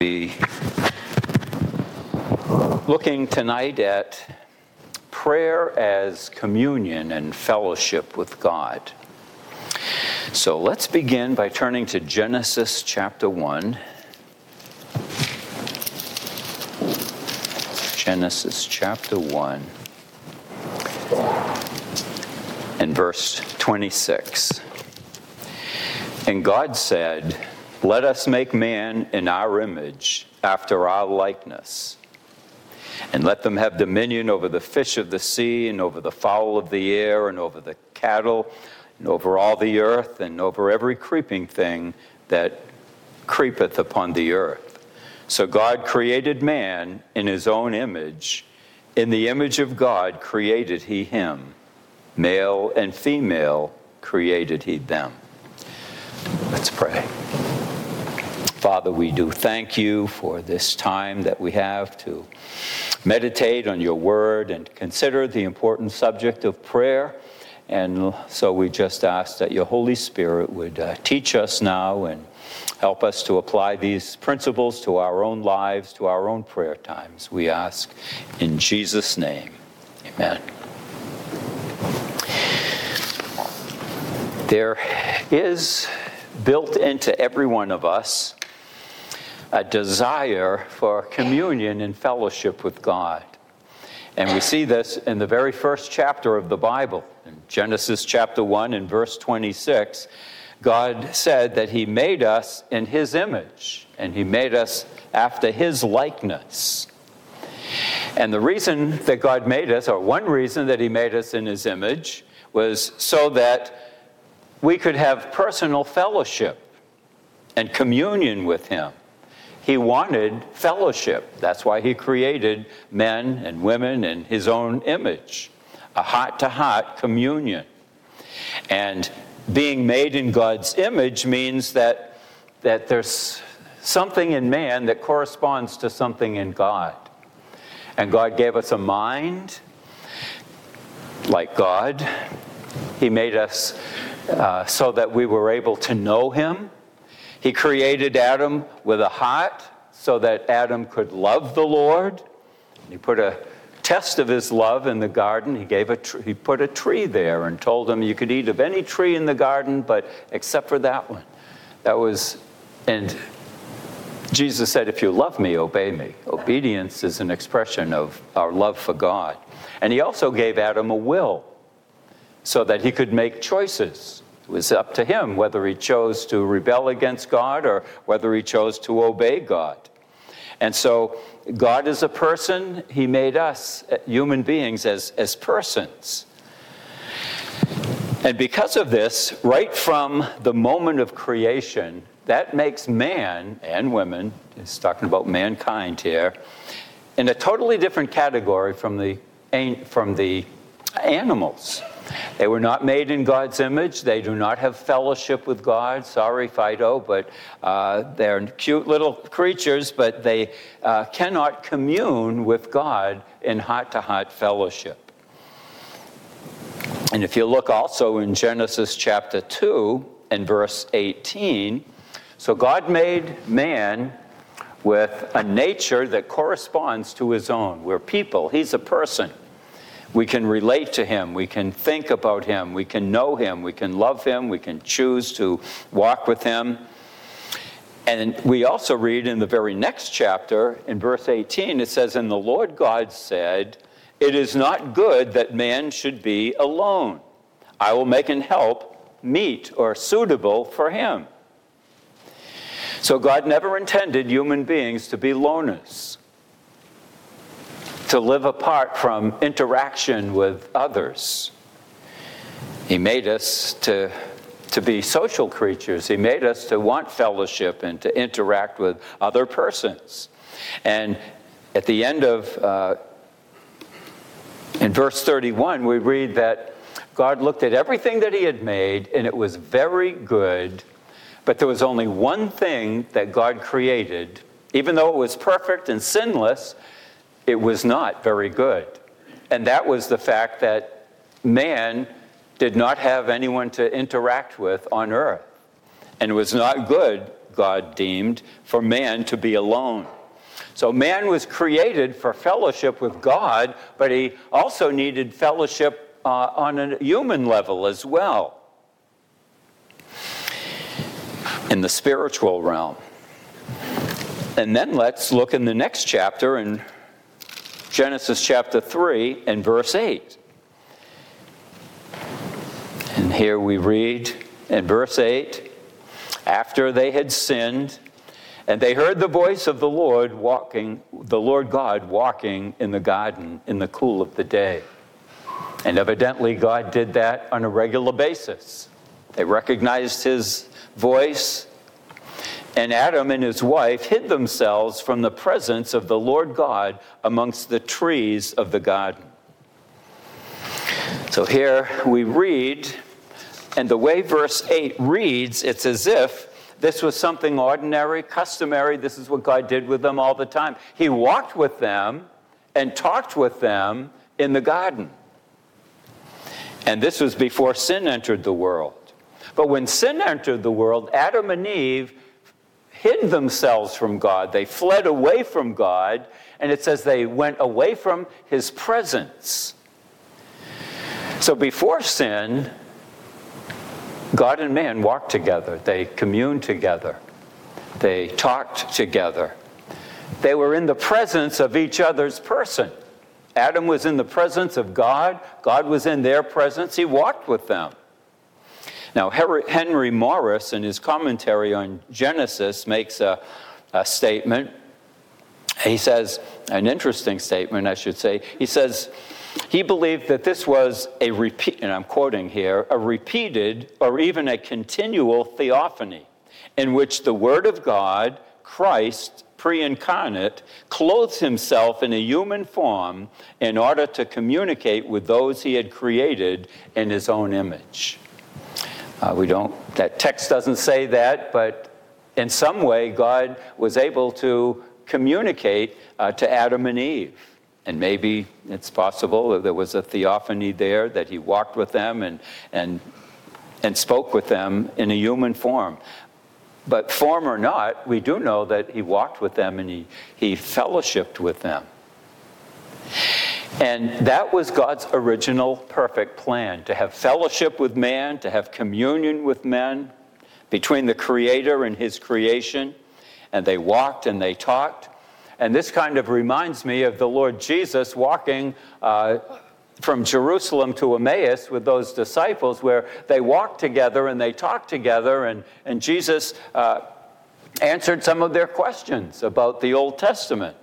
Be looking tonight at prayer as communion and fellowship with God. So let's begin by turning to Genesis chapter 1. Genesis chapter 1 and verse 26. And God said, "Let us make man in our image, after our likeness. And let them have dominion over the fish of the sea, and over the fowl of the air, and over the cattle, and over all the earth, and over every creeping thing that creepeth upon the earth." So God created man in his own image. In the image of God created he him. Male and female created he them. Let's pray. Father, we do thank you for this time that we have to meditate on your word and consider the important subject of prayer. And so we just ask that your Holy Spirit would teach us now and help us to apply these principles to our own lives, to our own prayer times. We ask in Jesus' name. Amen. There is built into every one of us a desire for communion and fellowship with God. And we see this in the very first chapter of the Bible. In Genesis chapter 1 and verse 26, God said that he made us in his image, and he made us after his likeness. And the reason that God made us, or one reason that he made us in his image, was so that we could have personal fellowship and communion with him. He wanted fellowship. That's why he created men and women in his own image, a heart-to-heart communion. And being made in God's image means that there's something in man that corresponds to something in God. And God gave us a mind like God. He made us so that we were able to know him. He created Adam with a heart so that Adam could love the Lord. He put a test of his love in the garden. He put a tree there and told him you could eat of any tree in the garden, but except for that one. And Jesus said, "If you love me, obey me." Obedience is an expression of our love for God. And he also gave Adam a will so that he could make choices. It was up to him whether he chose to rebel against God or whether he chose to obey God. And so God is a person. He made us, human beings, as persons. And because of this, right from the moment of creation, that makes man and women, it's talking about mankind here, in a totally different category from the animals. They were not made in God's image. They do not have fellowship with God. Sorry, Fido, but they're cute little creatures, but they cannot commune with God in heart-to-heart fellowship. And if you look also in Genesis chapter 2 and verse 18, so God made man with a nature that corresponds to his own. We're people. He's a person. We can relate to him, we can think about him, we can know him, we can love him, we can choose to walk with him. And we also read in the very next chapter, in verse 18, it says, "And the Lord God said, it is not good that man should be alone. I will make an help meet or suitable for him." So God never intended human beings to be loners, to live apart from interaction with others. He made us to be social creatures. He made us to want fellowship and to interact with other persons. And at the end of, in verse 31, we read that God looked at everything that he had made, and it was very good, but there was only one thing that God created. Even though it was perfect and sinless, it was not very good. And that was the fact that man did not have anyone to interact with on earth. And it was not good God deemed for man to be alone. So man was created for fellowship with God, but he also needed fellowship on a human level as well, in the spiritual realm. And then let's look in the next chapter, in Genesis chapter 3 and verse 8. And here we read in verse 8, after they had sinned, and they heard the voice of the Lord God walking in the garden in the cool of the day. And evidently God did that on a regular basis. They recognized his voice, and Adam and his wife hid themselves from the presence of the Lord God amongst the trees of the garden. So here we read, and the way verse 8 reads, it's as if this was something ordinary, customary. This is what God did with them all the time. He walked with them and talked with them in the garden. And this was before sin entered the world. But when sin entered the world, Adam and Eve hid themselves from God. They fled away from God, and it says they went away from his presence. So before sin, God and man walked together. They communed together. They talked together. They were in the presence of each other's person. Adam was in the presence of God. God was in their presence. He walked with them. Now, Henry Morris, in his commentary on Genesis, makes a statement. He says, an interesting statement, I should say. He says, he believed that this was a repeat, and I'm quoting here, a repeated or even a continual theophany in which the Word of God, Christ, pre-incarnate, clothes himself in a human form in order to communicate with those he had created in his own image. That text doesn't say that, but in some way God was able to communicate to Adam and Eve. And maybe it's possible that there was a theophany there, that he walked with them and spoke with them in a human form. But form or not, we do know that he walked with them and he fellowshiped with them. And that was God's original perfect plan, to have fellowship with man, to have communion with men between the Creator and his creation. And they walked and they talked. And this kind of reminds me of the Lord Jesus walking from Jerusalem to Emmaus with those disciples, where they walked together and they talked together, and Jesus answered some of their questions about the Old Testament.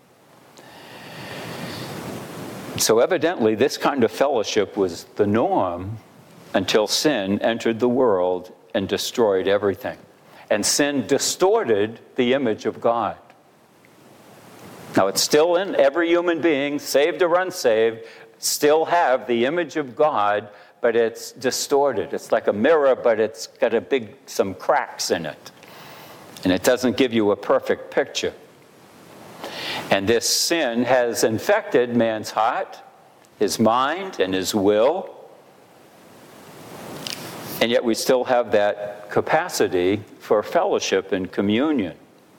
So evidently, this kind of fellowship was the norm until sin entered the world and destroyed everything. And sin distorted the image of God. Now, it's still in every human being, saved or unsaved, still have the image of God, but it's distorted. It's like a mirror, but it's got some cracks in it. And it doesn't give you a perfect picture. And this sin has infected man's heart, his mind, and his will. And yet we still have that capacity for fellowship and communion.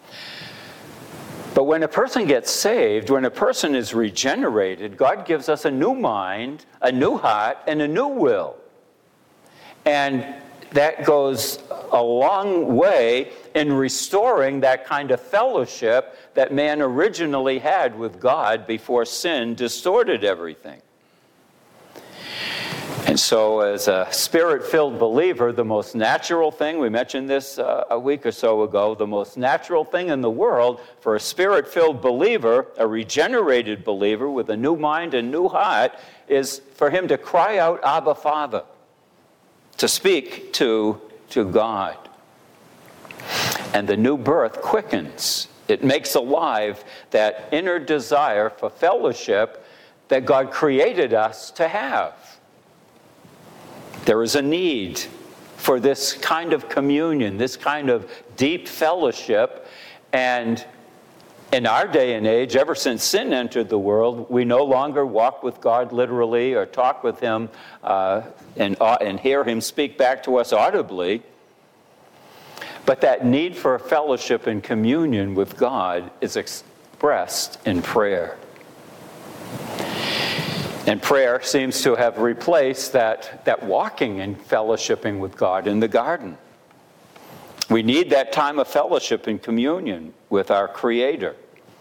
But when a person gets saved, when a person is regenerated, God gives us a new mind, a new heart, and a new will. And that goes a long way in restoring that kind of fellowship that man originally had with God before sin distorted everything. And so as a Spirit-filled believer, the most natural thing, we mentioned this a week or so ago, the most natural thing in the world for a Spirit-filled believer, a regenerated believer with a new mind and new heart, is for him to cry out, Abba, Father, to speak to God. And the new birth quickens. It makes alive that inner desire for fellowship that God created us to have. There is a need for this kind of communion, this kind of deep fellowship. And in our day and age, ever since sin entered the world, we no longer walk with God literally or talk with him and hear him speak back to us audibly. But that need for fellowship and communion with God is expressed in prayer. And prayer seems to have replaced that walking and fellowshipping with God in the garden. We need that time of fellowship and communion with our Creator.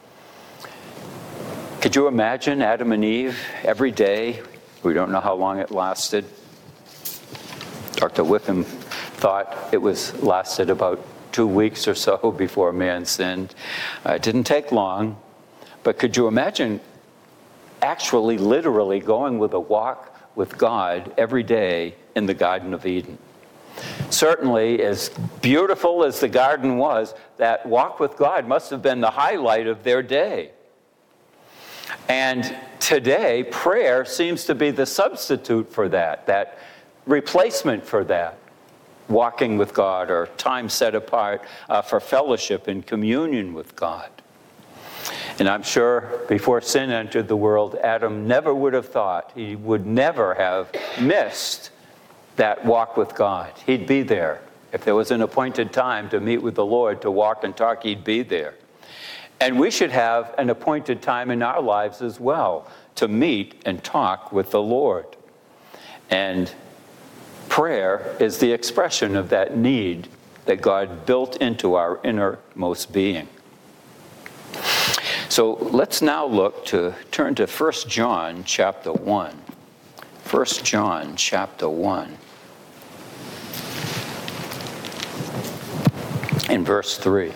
Could you imagine Adam and Eve every day? We don't know how long it lasted. Dr. Wickham thought it lasted about 2 weeks or so before man sinned. It didn't take long. But could you imagine actually, literally going with a walk with God every day in the Garden of Eden? Certainly, as beautiful as the garden was, that walk with God must have been the highlight of their day. And today, prayer seems to be the substitute for that replacement for that, walking with God or time set apart for fellowship and communion with God. And I'm sure before sin entered the world, Adam never would have thought, he would never have missed that walk with God. He'd be there. If there was an appointed time to meet with the Lord, to walk and talk, he'd be there. And we should have an appointed time in our lives as well to meet and talk with the Lord. And prayer is the expression of that need that God built into our innermost being. So let's now turn to 1 John chapter 1. 1 John chapter 1. In verse 3.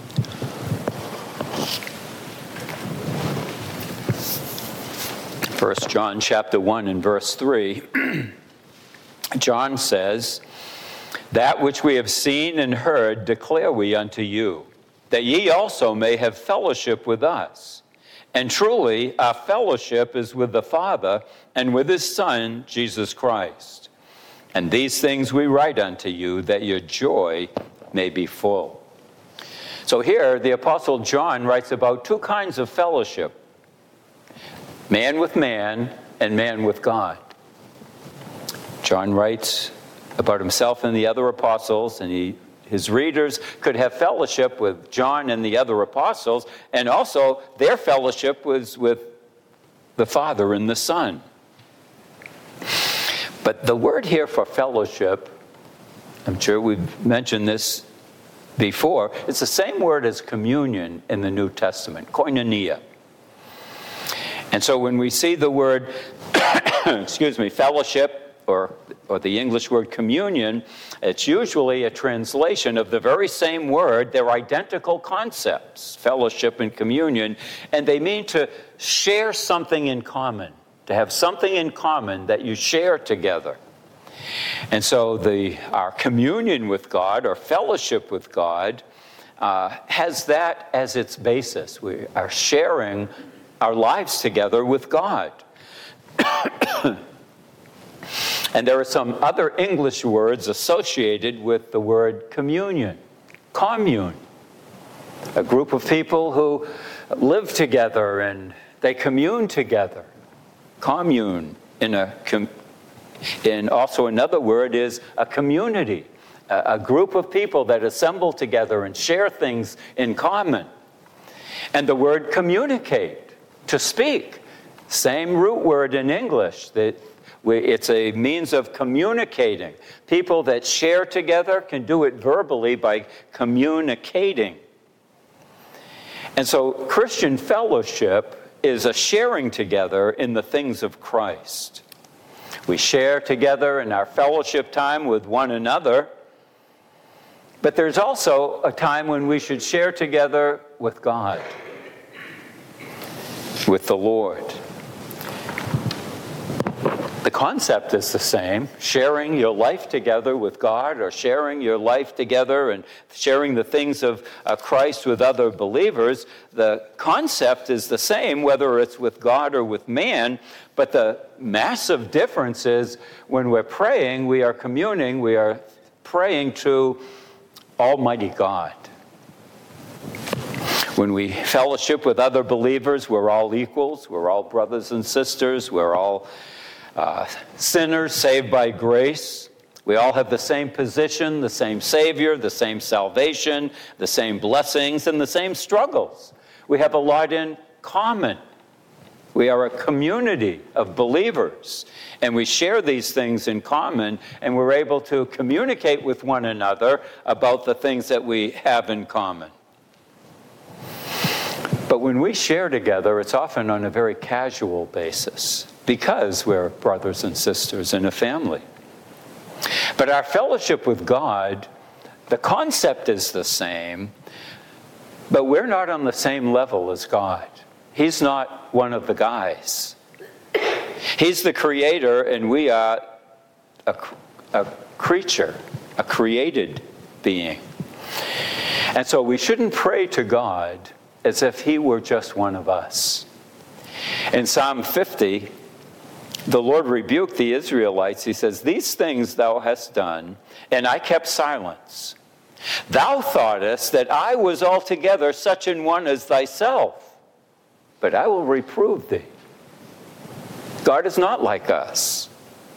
First John chapter 1 and verse 3. John says, "That which we have seen and heard declare we unto you, that ye also may have fellowship with us. And truly our fellowship is with the Father and with his Son, Jesus Christ. And these things we write unto you, that your joy may be full." So here the Apostle John writes about two kinds of fellowship: man with man and man with God. John writes about himself and the other apostles, and his readers could have fellowship with John and the other apostles, and also their fellowship was with the Father and the Son. But the word here for fellowship, I'm sure we've mentioned this before, it's the same word as communion in the New Testament, koinonia. And so when we see the word, fellowship, or the English word communion, it's usually a translation of the very same word. They're identical concepts, fellowship and communion, and they mean to share something in common, to have something in common that you share together. And so our communion with God, or fellowship with God, has that as its basis. We are sharing our lives together with God. And there are some other English words associated with the word communion. Commune. A group of people who live together and they commune together. Commune. And also another word is a community. A group of people that assemble together and share things in common. And the word communicate, to speak. Same root word in English. It's a means of communicating. People that share together can do it verbally by communicating. And so Christian fellowship is a sharing together in the things of Christ. We share together in our fellowship time with one another, but there's also a time when we should share together with God, with the Lord. The concept is the same, sharing your life together with God, or sharing your life together and sharing the things of Christ with other believers. The concept is the same, whether it's with God or with man, but the massive difference is when we're praying, we are communing, we are praying to Almighty God. When we fellowship with other believers, we're all equals, we're all brothers and sisters, we're all sinners saved by grace. We all have the same position, the same Savior, the same salvation, the same blessings, and the same struggles. We have a lot in common. We are a community of believers, and we share these things in common, and we're able to communicate with one another about the things that we have in common. But when we share together, it's often on a very casual basis, because we're brothers and sisters in a family. But our fellowship with God, the concept is the same, but we're not on the same level as God. He's not one of the guys. He's the creator, and we are a creature, a created being. And so we shouldn't pray to God as if he were just one of us. In Psalm 50, the Lord rebuked the Israelites. He says, "These things thou hast done, and I kept silence. Thou thoughtest that I was altogether such an one as thyself, but I will reprove thee." God is not like us.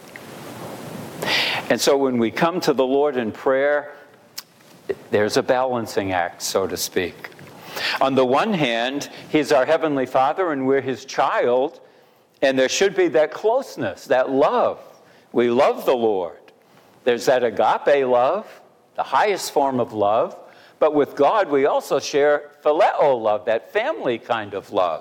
And so when we come to the Lord in prayer, there's a balancing act, so to speak. On the one hand, he's our Heavenly Father and we're his child, and there should be that closeness, that love. We love the Lord. There's that agape love, the highest form of love, but with God we also share phileo love, that family kind of love.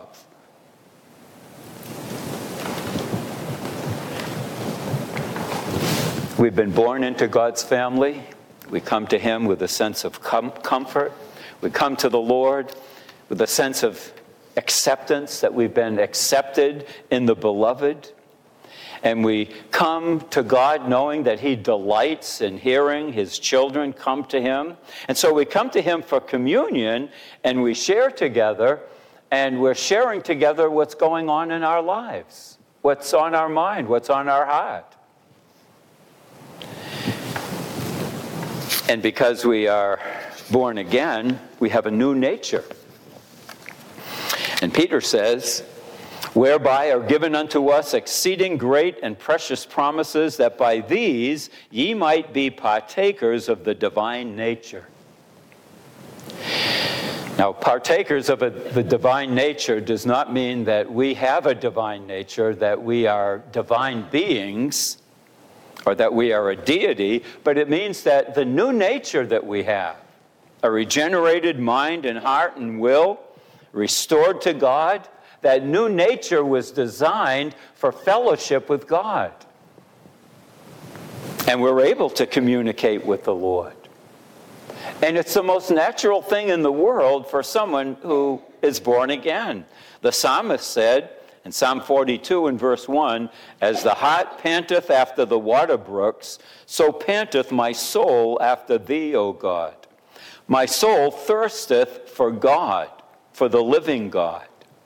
We've been born into God's family. We come to him with a sense of comfort. We come to the Lord with a sense of acceptance, that we've been accepted in the beloved. And we come to God knowing that he delights in hearing his children come to him. And so we come to him for communion, and we share together, and we're sharing together what's going on in our lives, what's on our mind, what's on our heart. And because we are born again, we have a new nature. And Peter says, "Whereby are given unto us exceeding great and precious promises, that by these ye might be partakers of the divine nature." Now, partakers of the divine nature does not mean that we have a divine nature, that we are divine beings, or that we are a deity, but it means that the new nature that we have, a regenerated mind and heart and will, restored to God, that new nature was designed for fellowship with God. And we're able to communicate with the Lord. And it's the most natural thing in the world for someone who is born again. The psalmist said, in Psalm 42 and verse 1, "As the hart panteth after the water brooks, so panteth my soul after thee, O God. My soul thirsteth for God, for the living God."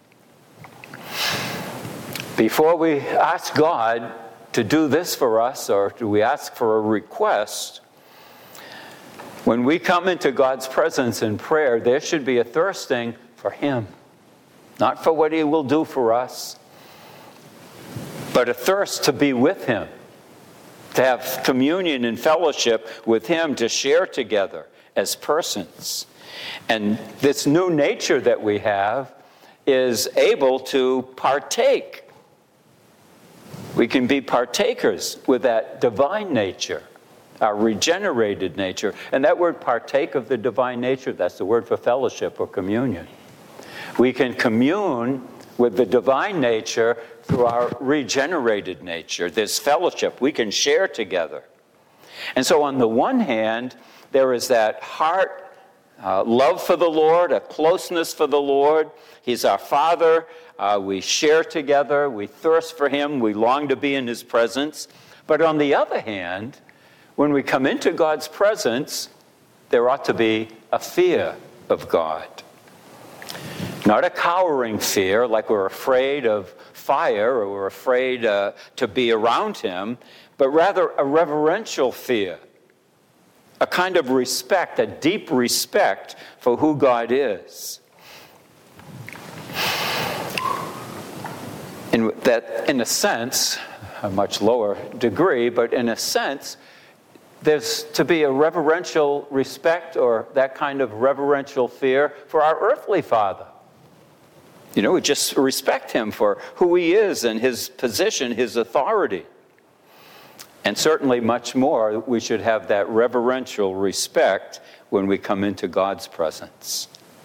Before we ask God to do this for us, or do we ask for a request, when we come into God's presence in prayer, there should be a thirsting for him. Not for what he will do for us, but a thirst to be with him, to have communion and fellowship with him, to share together as persons. And this new nature that we have is able to partake. We can be partakers with that divine nature, our regenerated nature. And that word partake of the divine nature, that's the word for fellowship or communion. We can commune with the divine nature through our regenerated nature. There's fellowship. We can share together. And so on the one hand, there is that heart love for the Lord, a closeness for the Lord. He's our Father. We share together. We thirst for him. We long to be in his presence. But on the other hand, when we come into God's presence, there ought to be a fear of God. Not a cowering fear, like we're afraid of fire or we're afraid to be around him, but rather a reverential fear, a kind of respect, a deep respect for who God is. And that, in a sense, a much lower degree, but in a sense, there's to be a reverential respect or that kind of reverential fear for our earthly father. We just respect him for who he is and his position, his authority. And certainly much more, we should have that reverential respect when we come into God's presence.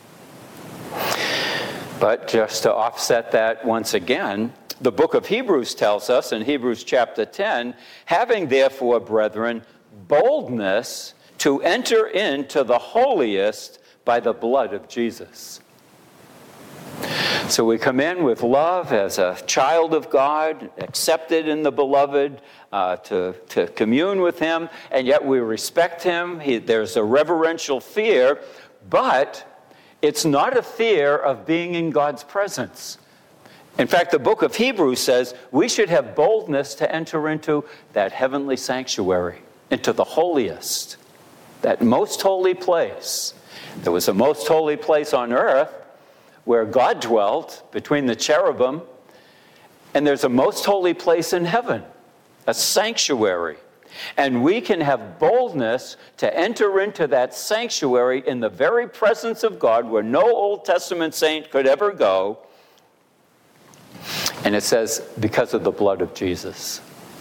But just to offset that once again, the book of Hebrews tells us in Hebrews chapter 10, having therefore, brethren, boldness to enter into the holiest by the blood of Jesus. So we come in with love as a child of God, accepted in the beloved, to commune with him, and yet we respect him. There's a reverential fear, but it's not a fear of being in God's presence. In fact, the book of Hebrews says we should have boldness to enter into that heavenly sanctuary, into the holiest, that most holy place. There was a most holy place on earth where God dwelt between the cherubim, and there's a most holy place in heaven, a sanctuary. And we can have boldness to enter into that sanctuary in the very presence of God where no Old Testament saint could ever go. And it says, because of the blood of Jesus.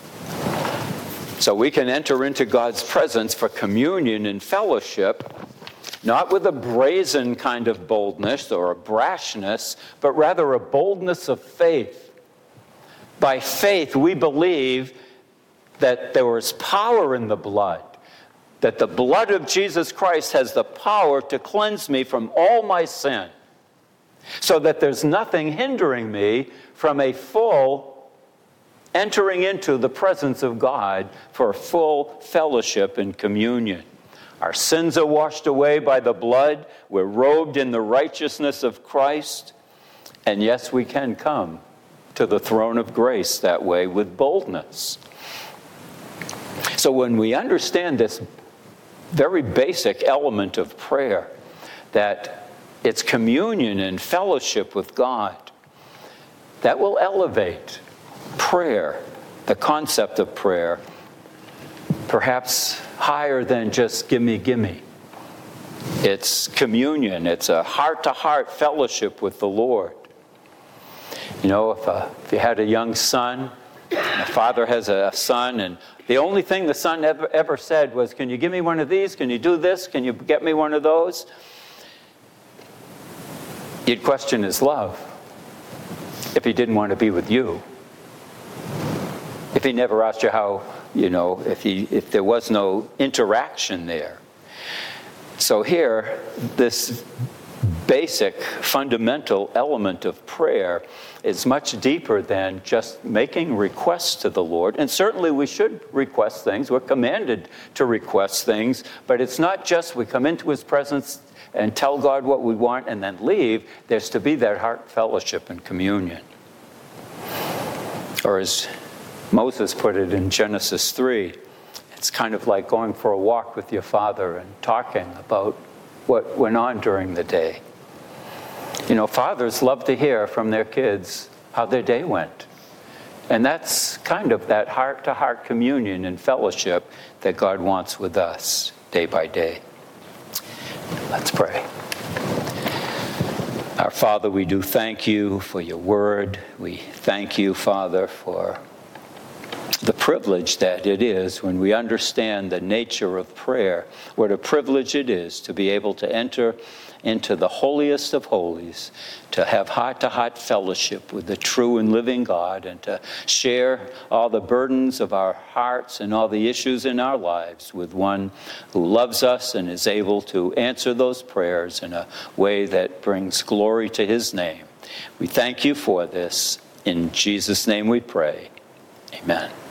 So we can enter into God's presence for communion and fellowship, not with a brazen kind of boldness or a brashness, but rather a boldness of faith. By faith, we believe that there was power in the blood, that the blood of Jesus Christ has the power to cleanse me from all my sin, so that there's nothing hindering me from a full entering into the presence of God for full fellowship and communion. Our sins are washed away by the blood. We're robed in the righteousness of Christ. And yes, we can come to the throne of grace that way with boldness. So when we understand this very basic element of prayer, that it's communion and fellowship with God, that will elevate prayer, the concept of prayer, perhaps higher than just gimme, gimme. It's communion. It's a heart-to-heart fellowship with the Lord. If you had a young son, and a father has a son, and the only thing the son ever said was, can you give me one of these? Can you do this? Can you get me one of those? You'd question his love if he didn't want to be with you. If he never asked you how, if there was no interaction there. So here, this basic, fundamental element of prayer is much deeper than just making requests to the Lord. And certainly we should request things. We're commanded to request things. But it's not just we come into his presence and tell God what we want and then leave. There's to be that heart fellowship and communion. Or as Moses put it in Genesis 3, it's kind of like going for a walk with your father and talking about what went on during the day. Fathers love to hear from their kids how their day went. And that's kind of that heart-to-heart communion and fellowship that God wants with us day by day. Let's pray. Our Father, we do thank you for your word. We thank you, Father, for the privilege that it is when we understand the nature of prayer, what a privilege it is to be able to enter into the holiest of holies, to have heart-to-heart fellowship with the true and living God, and to share all the burdens of our hearts and all the issues in our lives with one who loves us and is able to answer those prayers in a way that brings glory to his name. We thank you for this. In Jesus' name we pray. Amen.